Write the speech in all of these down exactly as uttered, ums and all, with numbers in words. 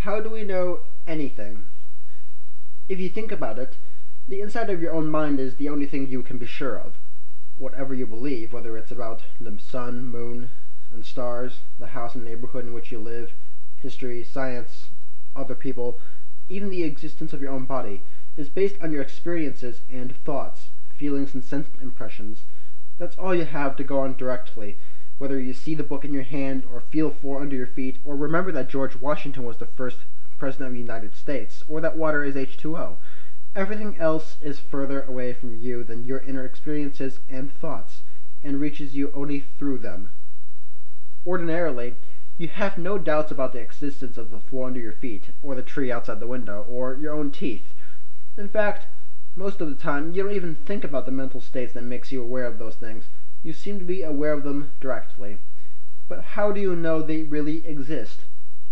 How do we know anything? If you think about it, the inside of your own mind is the only thing you can be sure of. Whatever you believe, whether it's about the sun, moon, and stars, the house and neighborhood in which you live, history, science, other people, even the existence of your own body, is based on your experiences and thoughts, feelings and sense impressions. That's all you have to go on directly, whether you see the book in your hand, or feel the floor under your feet, or remember that George Washington was the first president of the United States, or that water is H two O. Everything else is further away from you than your inner experiences and thoughts, and reaches you only through them. Ordinarily, you have no doubts about the existence of the floor under your feet, or the tree outside the window, or your own teeth. In fact, most of the time, you don't even think about the mental states that makes you aware of those things. You seem to be aware of them directly. But how do you know they really exist?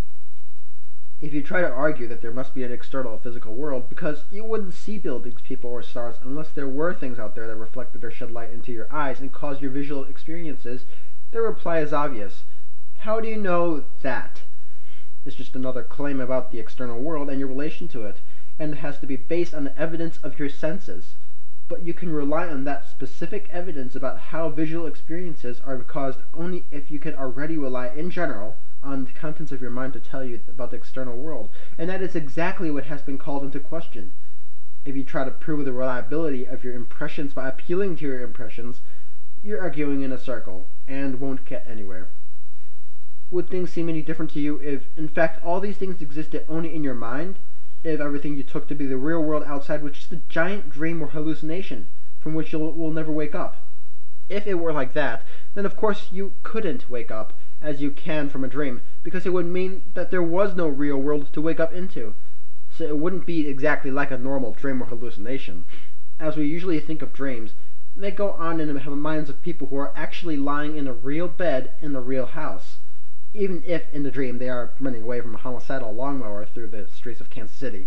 If you try to argue that there must be an external physical world, because you wouldn't see buildings, people, or stars unless there were things out there that reflected or shed light into your eyes and caused your visual experiences, their reply is obvious. How do you know that? It's just another claim about the external world and your relation to it, and it has to be based on the evidence of your senses. But you can rely on that specific evidence about how visual experiences are caused only if you can already rely, in general, on the contents of your mind to tell you about the external world, and that is exactly what has been called into question. If you try to prove the reliability of your impressions by appealing to your impressions, you're arguing in a circle, and won't get anywhere. Would things seem any different to you if, in fact, all these things existed only in your mind? If everything you took to be the real world outside was just a giant dream or hallucination from which you will never wake up? If it were like that, then of course you couldn't wake up, as you can from a dream, because it would mean that there was no real world to wake up into. So it wouldn't be exactly like a normal dream or hallucination. As we usually think of dreams, they go on in the minds of people who are actually lying in a real bed in a real house, even if in the dream they are running away from a homicidal lawnmower through the streets of Kansas City.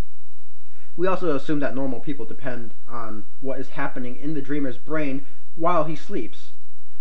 We also assume that normal people depend on what is happening in the dreamer's brain while he sleeps.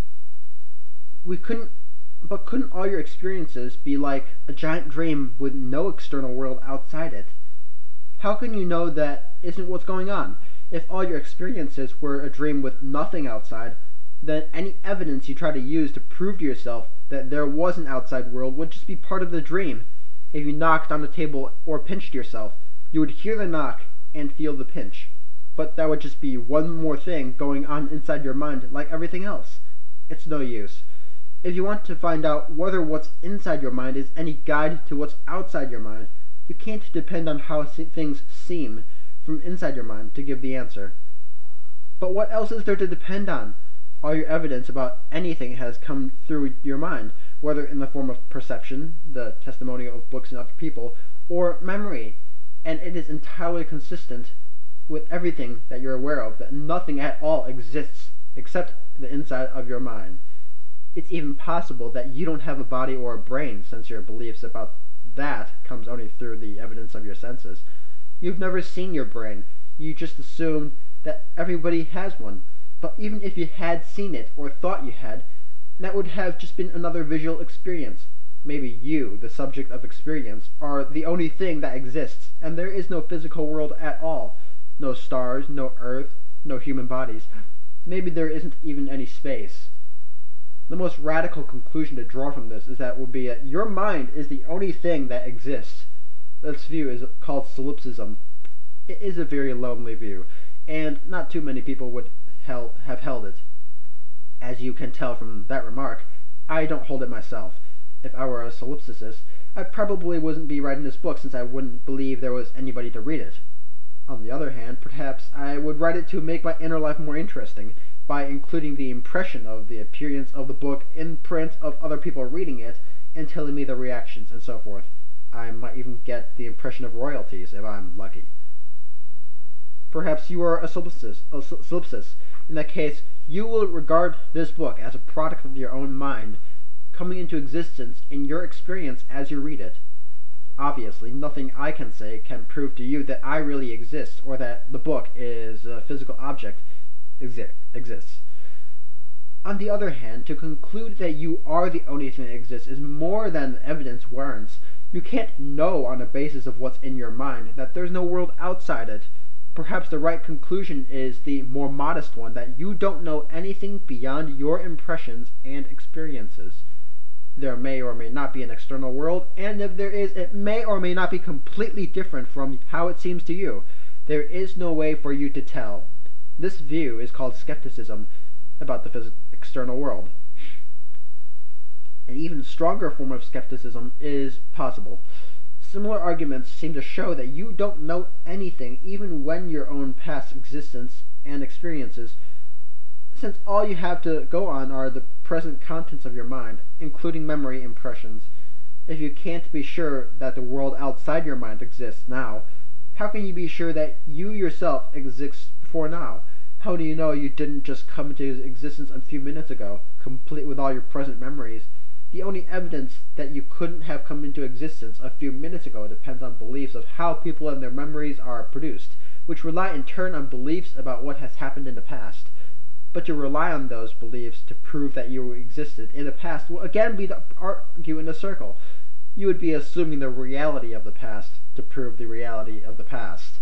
We couldn't but couldn't all your experiences be like a giant dream with no external world outside it? How can you know that isn't what's going on? If all your experiences were a dream with nothing outside, then any evidence you try to use to prove to yourself that there was an outside world would just be part of the dream. If you knocked on the table or pinched yourself, you would hear the knock and feel the pinch. But that would just be one more thing going on inside your mind like everything else. It's no use. If you want to find out whether what's inside your mind is any guide to what's outside your mind, you can't depend on how things seem from inside your mind to give the answer. But what else is there to depend on? All your evidence about anything has come through your mind, whether in the form of perception, the testimonial of books and other people, or memory, and it is entirely consistent with everything that you're aware of, that nothing at all exists except the inside of your mind. It's even possible that you don't have a body or a brain, since your beliefs about that comes only through the evidence of your senses. You've never seen your brain. You just assumed that everybody has one. But even if you had seen it, or thought you had, that would have just been another visual experience. Maybe you, the subject of experience, are the only thing that exists, and there is no physical world at all. No stars, no earth, no human bodies. Maybe there isn't even any space. The most radical conclusion to draw from this is that would be that your mind is the only thing that exists. This view is called solipsism. It is a very lonely view, and not too many people would held, have held it. As you can tell from that remark, I don't hold it myself. If I were a solipsist, I probably wouldn't be writing this book, since I wouldn't believe there was anybody to read it. On the other hand, perhaps I would write it to make my inner life more interesting, by including the impression of the appearance of the book in print of other people reading it and telling me their reactions and so forth. I might even get the impression of royalties if I'm lucky. Perhaps you are a solipsist. A solipsist. In that case, you will regard this book as a product of your own mind, coming into existence in your experience as you read it. Obviously, nothing I can say can prove to you that I really exist, or that the book is a physical object exi- exists. On the other hand, to conclude that you are the only thing that exists is more than evidence warrants. You can't know on the basis of what's in your mind that there's no world outside it. Perhaps the right conclusion is the more modest one, that you don't know anything beyond your impressions and experiences. There may or may not be an external world, and if there is, it may or may not be completely different from how it seems to you. There is no way for you to tell. This view is called skepticism about the phys- external world. An even stronger form of skepticism is possible. Similar arguments seem to show that you don't know anything even when your own past existence and experiences, since all you have to go on are the present contents of your mind, including memory impressions. If you can't be sure that the world outside your mind exists now, how can you be sure that you yourself exists before now? How do you know you didn't just come into existence a few minutes ago, complete with all your present memories? The only evidence that you couldn't have come into existence a few minutes ago depends on beliefs of how people and their memories are produced, which rely in turn on beliefs about what has happened in the past. But to rely on those beliefs to prove that you existed in the past will again be to argue in a circle. You would be assuming the reality of the past to prove the reality of the past.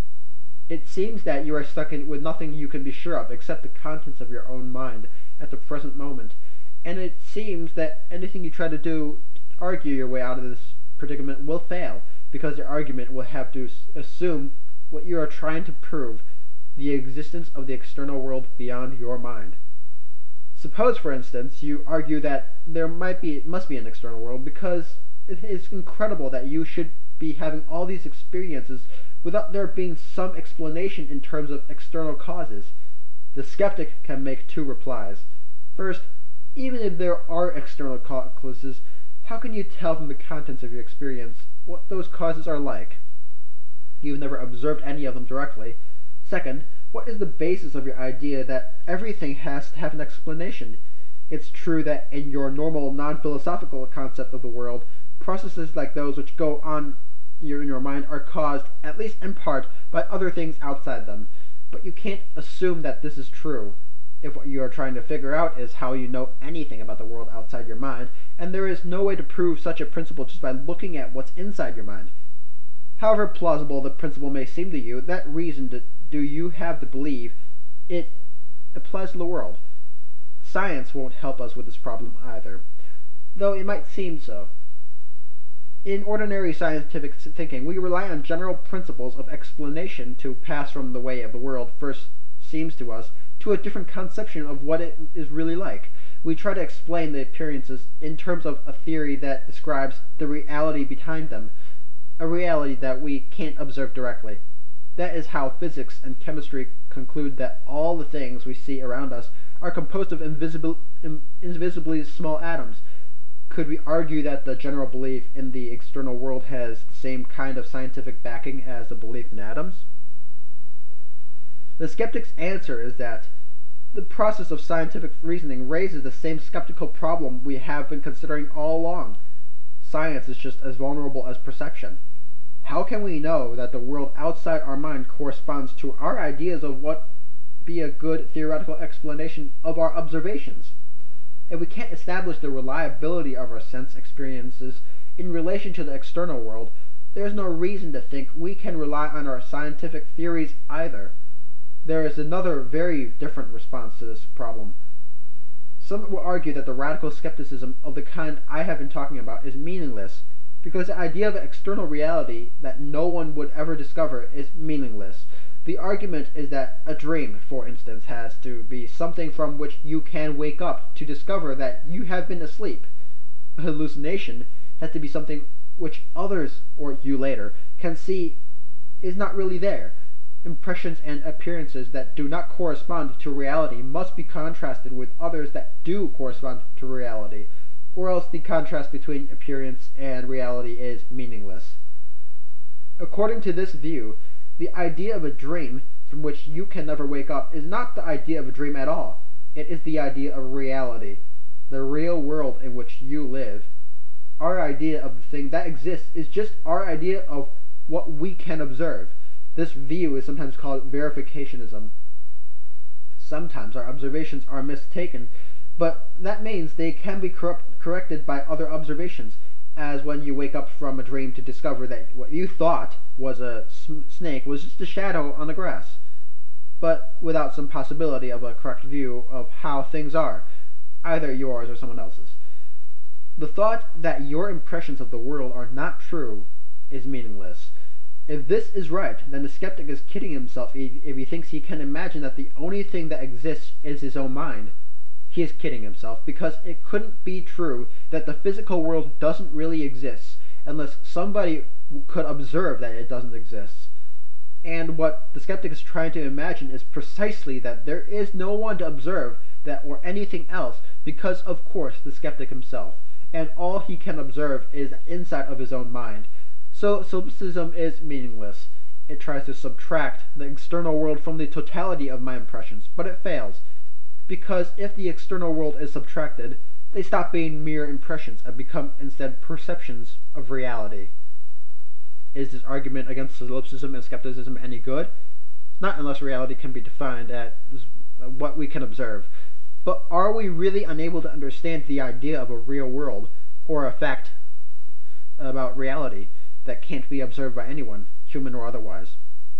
It seems that you are stuck in, with nothing you can be sure of except the contents of your own mind at the present moment, and it seems that anything you try to do to argue your way out of this predicament will fail, because your argument will have to assume what you are trying to prove, the existence of the external world beyond your mind. Suppose, for instance, you argue that there might be must be an external world because it is incredible that you should be having all these experiences without there being some explanation in terms of external causes. The skeptic can make two replies. First, even if there are external causes, how can you tell from the contents of your experience what those causes are like? You've never observed any of them directly. Second, what is the basis of your idea that everything has to have an explanation? It's true that in your normal non-philosophical concept of the world, processes like those which go on in your mind are caused, at least in part, by other things outside them. But you can't assume that this is true if what you are trying to figure out is how you know anything about the world outside your mind, and there is no way to prove such a principle just by looking at what's inside your mind. However plausible the principle may seem to you, that reason to, do you have to believe it applies to the world. Science won't help us with this problem either, though it might seem so. In ordinary scientific thinking, we rely on general principles of explanation to pass from the way of the world first seems to us to a different conception of what it is really like. We try to explain the appearances in terms of a theory that describes the reality behind them, a reality that we can't observe directly. That is how physics and chemistry conclude that all the things we see around us are composed of invisible, invisibly small atoms. Could we argue that the general belief in the external world has the same kind of scientific backing as the belief in atoms? The skeptic's answer is that the process of scientific reasoning raises the same skeptical problem we have been considering all along. Science is just as vulnerable as perception. How can we know that the world outside our mind corresponds to our ideas of what be a good theoretical explanation of our observations? If we can't establish the reliability of our sense experiences in relation to the external world, there is no reason to think we can rely on our scientific theories either. There is another very different response to this problem. Some will argue that the radical skepticism of the kind I have been talking about is meaningless, because the idea of external reality that no one would ever discover is meaningless. The argument is that a dream, for instance, has to be something from which you can wake up to discover that you have been asleep. A hallucination has to be something which others, or you later, can see is not really there. Impressions and appearances that do not correspond to reality must be contrasted with others that do correspond to reality, or else the contrast between appearance and reality is meaningless. According to this view, the idea of a dream from which you can never wake up is not the idea of a dream at all. It is the idea of reality, the real world in which you live. Our idea of the thing that exists is just our idea of what we can observe. This view is sometimes called verificationism. Sometimes our observations are mistaken, but that means they can be corrupt, corrected by other observations, as when you wake up from a dream to discover that what you thought was a sm- snake was just a shadow on the grass, but without some possibility of a correct view of how things are, either yours or someone else's. The thought that your impressions of the world are not true is meaningless. If this is right, then the skeptic is kidding himself if he thinks he can imagine that the only thing that exists is his own mind. He is kidding himself because it couldn't be true that the physical world doesn't really exist unless somebody could observe that it doesn't exist. And what the skeptic is trying to imagine is precisely that there is no one to observe that or anything else because, of course, the skeptic himself. And all he can observe is inside of his own mind. So solipsism is meaningless. It tries to subtract the external world from the totality of my impressions, but it fails. Because if the external world is subtracted, they stop being mere impressions and become instead perceptions of reality. Is this argument against solipsism and skepticism any good? Not unless reality can be defined as what we can observe. But are we really unable to understand the idea of a real world, or a fact about reality, that can't be observed by anyone, human or otherwise?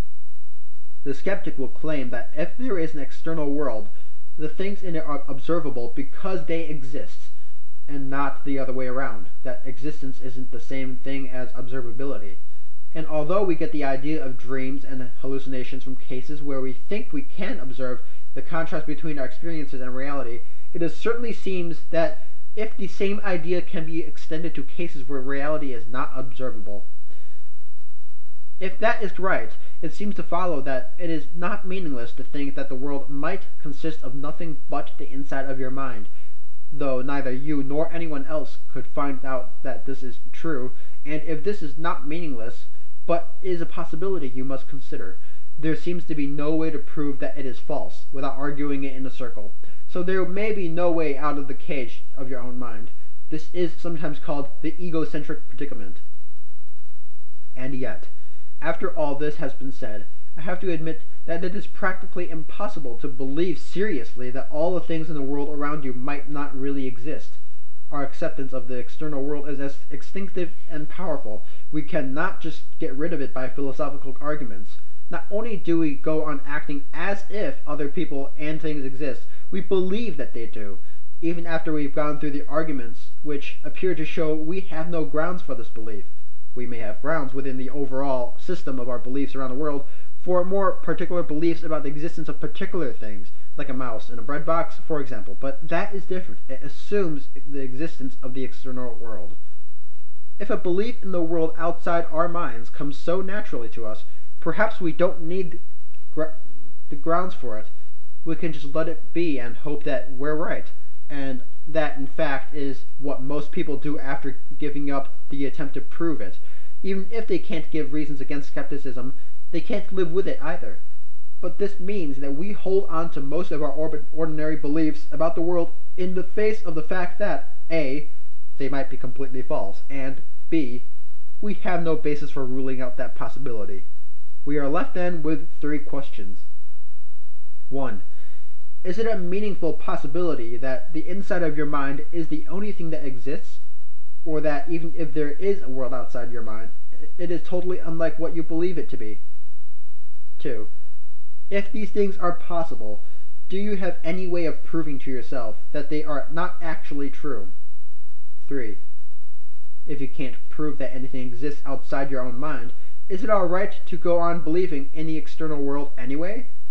The skeptic will claim that if there is an external world, the things in it are observable because they exist, and not the other way around, that existence isn't the same thing as observability. And although we get the idea of dreams and hallucinations from cases where we think we can observe the contrast between our experiences and reality, it is certainly seems that if the same idea can be extended to cases where reality is not observable. If that is right, it seems to follow that it is not meaningless to think that the world might consist of nothing but the inside of your mind, though neither you nor anyone else could find out that this is true, and if this is not meaningless, but is a possibility you must consider, there seems to be no way to prove that it is false without arguing it in a circle. So there may be no way out of the cage of your own mind. This is sometimes called the egocentric predicament. And yet, after all this has been said, I have to admit that it is practically impossible to believe seriously that all the things in the world around you might not really exist. Our acceptance of the external world is as instinctive and powerful. We cannot just get rid of it by philosophical arguments. Not only do we go on acting as if other people and things exist, we believe that they do, even after we've gone through the arguments which appear to show we have no grounds for this belief. We may have grounds within the overall system of our beliefs around the world for more particular beliefs about the existence of particular things, like a mouse in a bread box, for example, but that is different. It assumes the existence of the external world. If a belief in the world outside our minds comes so naturally to us, perhaps we don't need gra- the grounds for it. We can just let it be and hope that we're right, and that in fact is what most people do after giving up the attempt to prove it. Even if they can't give reasons against skepticism, they can't live with it either. But this means that we hold on to most of our ordinary beliefs about the world in the face of the fact that A. They might be completely false, and B. We have no basis for ruling out that possibility. We are left then with three questions. one. Is it a meaningful possibility that the inside of your mind is the only thing that exists? Or that even if there is a world outside your mind, it is totally unlike what you believe it to be? two. If these things are possible, do you have any way of proving to yourself that they are not actually true? three. If you can't prove that anything exists outside your own mind, is it alright to go on believing in the external world anyway?